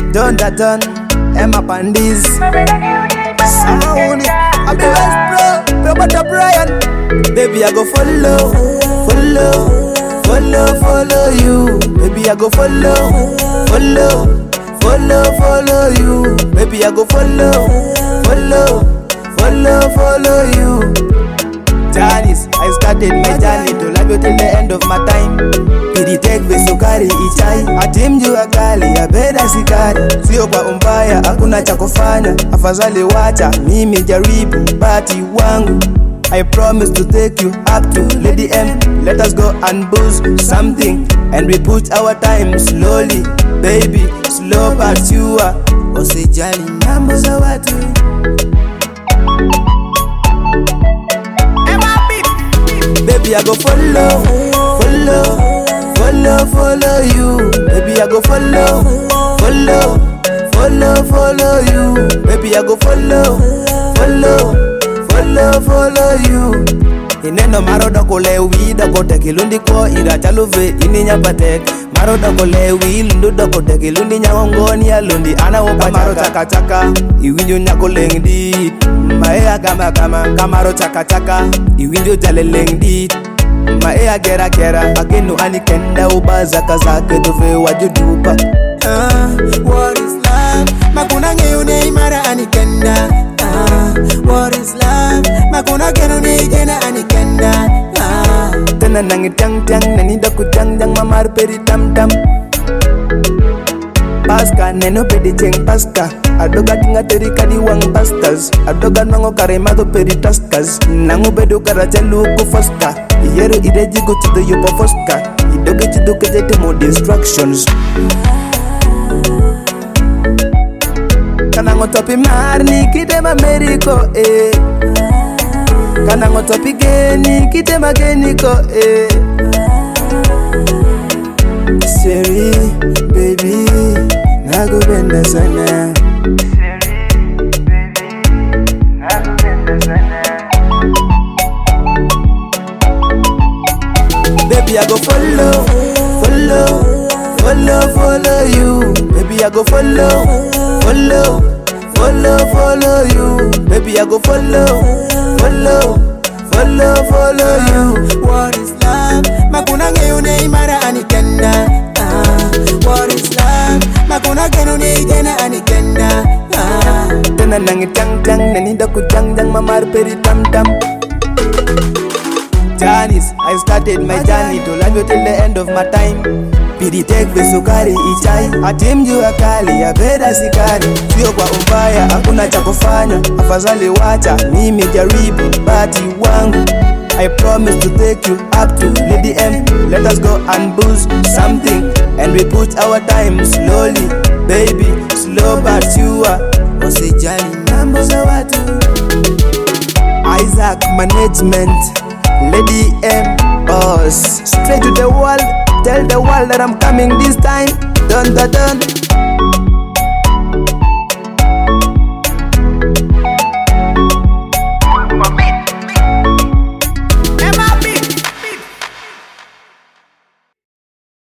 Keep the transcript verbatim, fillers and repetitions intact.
Don Daton, Emma Pandis. Sound, I'm the best bro, Roberta Brian. Baby, I go follow, follow, follow, follow you. Baby, I go follow, follow, follow, follow you. Baby, I go follow, follow, follow, follow you. Janice, I started my journey to love you till the end of my time. Pidi take the sukari ichai, atimju akali ya beda sikari. Sio kwa umbaya, hakuna cha kufanya, afadhali wacha mimi jaribu bati wangu. I promise to take you up to Lady M. Let us go and boost something, and we put our time slowly, baby, slow but sure. Usijali mambo za watu. Baby, I go follow, follow, follow, follow you. Baby, I go follow, follow, follow, follow you. Baby, I go follow, follow, follow, follow you. Ineno maroda kolewi da kote kilundi ko ira chaluve ini nyapatek. Maroda kolewi lundu da kote kilundi nyawongoni ya lundi ana wopa maro chaka chaka iwinjo nyako lengdi maea gama gama kamaro chaka chaka iwinjo jale lengdi maea gera gera agenu anikenda ubaza kazake dove wajudupa. Ah, what is love? Makuna ngeune imara anikenda. Ah, what is love? Makuna gerune jena anikenda. Ah, tena nangi tang tang nani daku tang tang mamar peri tam tam. Paska neno pedi cheng paska. Adoga tinga teri kadi wang pastas. Adoga nango karemado peri taskas. Nango bedo karajalu ko foska. Yero ideji go chido yopo foska. Idoge chido kejete mo distractions. Kanango topi marni kitema meriko eh. Kanango topi geni kitema geniko eh. Sherry baby nakupenda sana. Baby, I go follow, follow, follow, follow you. Baby, I go follow, follow, follow, follow you. Baby, I go follow, follow, follow, follow you. what is love? Makuna ngeune imara anikenda. Ah, what is love? Makuna gerune jena anikenda. Ah, tena nangi tang tang nani daku tang tang mamar peri tam tam. Janice, I started my journey to love you till the end of my time. Pidi take the sukari ichai, atimju akali ya beda sikari. Sio kwa umbaya, hakuna cha kufanya, afadhali wacha mimi jaribu bati wangu. I promise to take you up to Lady M. Let us go and boost something, and we put our time slowly, baby, slow but sure. usijali mambo za watu. Isaac Management, Lady M, boss. Straight to the world, tell the world that I'm coming this time. Dun dun dun.